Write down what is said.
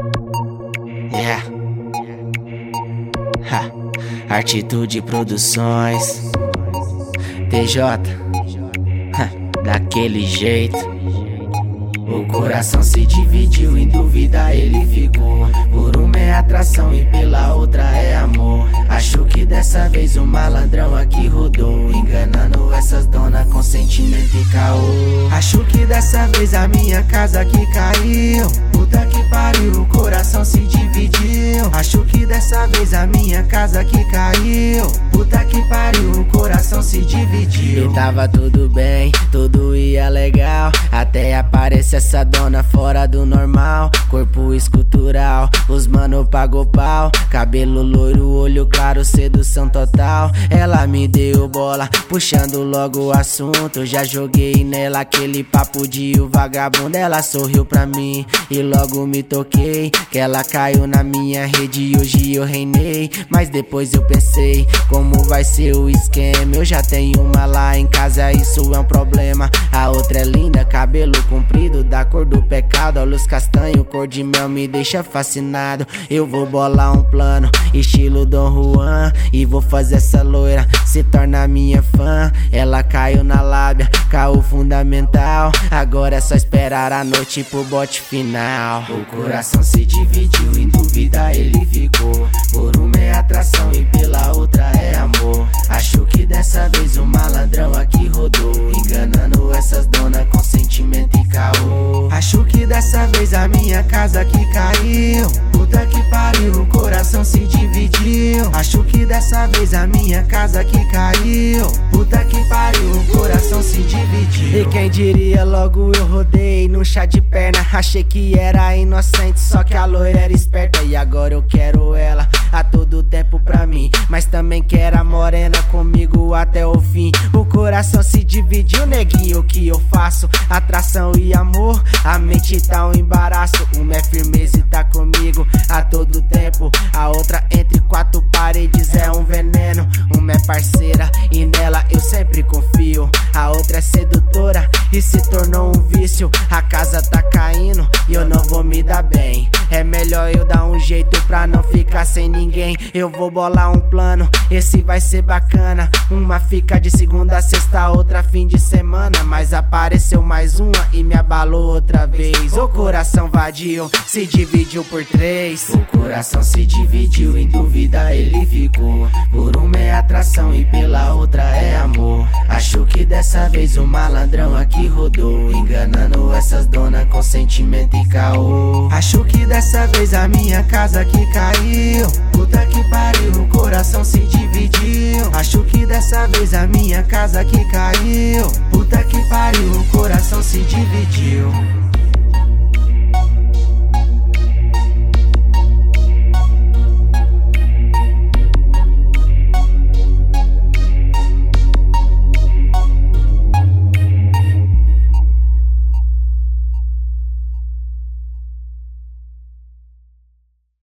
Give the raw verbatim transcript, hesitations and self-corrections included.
Yeah. Ha. Atitude Produções. T J. Ha. Daquele jeito. O coração se dividiu, em dúvida ele ficou. Por uma é atração e pela outra é amor. Acho que dessa vez o malandrão aqui rodou, enganando essas donas com sentimento e caô. Acho que dessa vez a minha casa aqui caiu. Puta que pariu, o coração se dividiu. Acho que dessa vez a minha casa aqui caiu. Puta que pariu, o coração se dividiu. E tava tudo bem, tudo ia legal, até aparecer essa dona fora do normal. Corpo escultural, os mano pagou pau. Cabelo loiro, olho claro, sedução total. Ela me deu bola, puxando logo o assunto. Já joguei nela aquele papo de o vagabundo. Ela sorriu pra mim e logo me toquei, que ela caiu na minha rede e hoje eu reinei. Mas depois eu pensei, como vai ser o esquema? Eu já tenho uma lá em casa, isso é um problema. A outra é linda, cabelo comprido, da cor do pecado. Olhos castanho, cor de mel me deixa fascinado. Eu vou bolar um plano, estilo Dom Juan, e vou fazer essa loira se tornar minha fã. Ela caiu na lábia, caô fundamental. Agora é só esperar a noite pro bote final. O coração se dividiu, em dúvida ele ficou. Por uma é atração e pela outra é amor. Acho que dessa vez o malandrão aqui rodou, enganando essas donas com sentimento e caô. Acho que dessa vez a minha casa aqui caiu. Puta que pariu, o coração se dividiu. Acho que dessa vez a minha casa aqui caiu. Puta que pariu, o coração se dividiu. E quem diria, logo eu rodei num chá de perna. Achei que era inocente, só que a loira era esperta. E agora eu quero ela a todo tempo pra mim, mas também quero a morena comigo até o fim. O coração se dividiu, neguinho, o que eu faço? Atração e amor, a mente tá um embaraço. Uma é firmeza e tá comigo a todo tempo. A outra entre quatro paredes é um veneno. Uma é parceira e nela eu sempre confio. A outra é sedutora e se tornou um vício. A casa tá caindo e eu não vou me dar bem. É melhor eu dar um jeito pra não ficar sem ninguém. Eu vou bolar um plano, esse vai ser bacana. Uma fica de segunda a sexta, outra fim de semana. Mas apareceu mais uma e me abalou outra vez. O coração vadio se dividiu por três. O coração se dividiu, em dúvida ele ficou. Por uma é atração e pela outra é amor. Acho que dessa vez o malandrão aqui rodou, enganando essas donas com sentimento e caô. Acho que dessa vez a minha casa aqui caiu. Puta que pariu, o coração se dividiu. Acho que dessa vez a minha casa aqui caiu. Puta que pariu, o coração se dividiu.